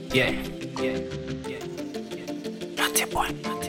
Yeah, yeah, yeah. Naughty boy.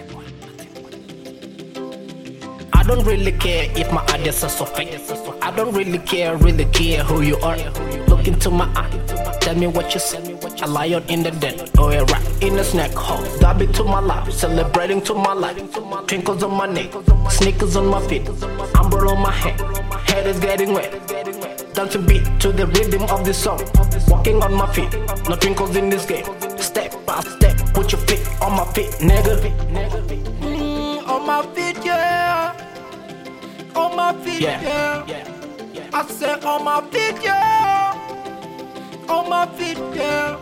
I don't really care if my ideas are so fake. I don't really care who you are. Look into my eye, tell me what you see. A lion in the den, or a rat in a snack hole. Dab it to my life, celebrating to my life. Twinkles on my neck, sneakers on my feet, umbrella on my head is getting wet. Dancing beat to the rhythm of this song. Walking on my feet, no twinkles in this game. Step by step, put your feet on my feet, nigga. On my feet, yeah. On my feet, Yeah. yeah. I said on my feet, yeah. On my feet, yeah.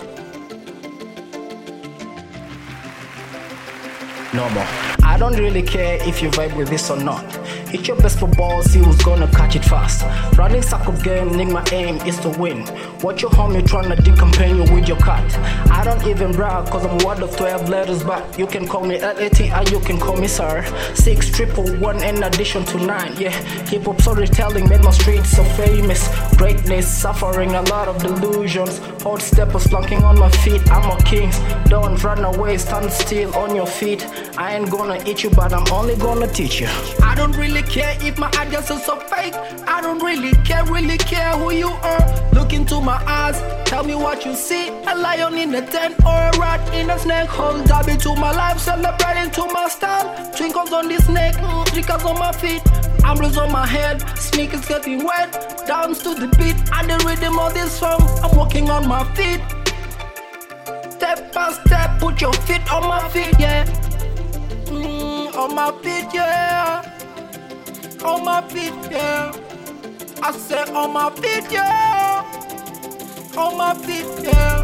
No more. I don't really care if you vibe with this or not. Hit your best for ball, see who's gonna catch it fast. Running circle game, nigga, my aim is to win. Watch your homie tryna decompare you with your cat. I don't even brag, cause I'm one of 12 letters back. You can call me LAT or you can call me sir. 611 in addition to 9. Yeah, hip hop storytelling made my streets so famous. Greatness, suffering a lot of delusions. Hot steppers flunking on my feet, I'm a king. Don't run away, stand still on your feet. I ain't gonna eat you, but I'm only gonna teach you. I don't really care if my ideas are so fake. I don't really care who you are. Look into my eyes, tell me what you see. A lion in a tent or a rat in a snake hole. Dab it to my life, celebrating to my style. Twinkles on this neck, flickers on my feet, umbrellas on my head, sneakers getting wet. Dance to the beat and the rhythm of this song. I'm walking on my feet. Step by step, put your feet on my feet, yeah. On my feet, yeah. On my feet, yeah. I said on my feet, yeah. On my feet, yeah.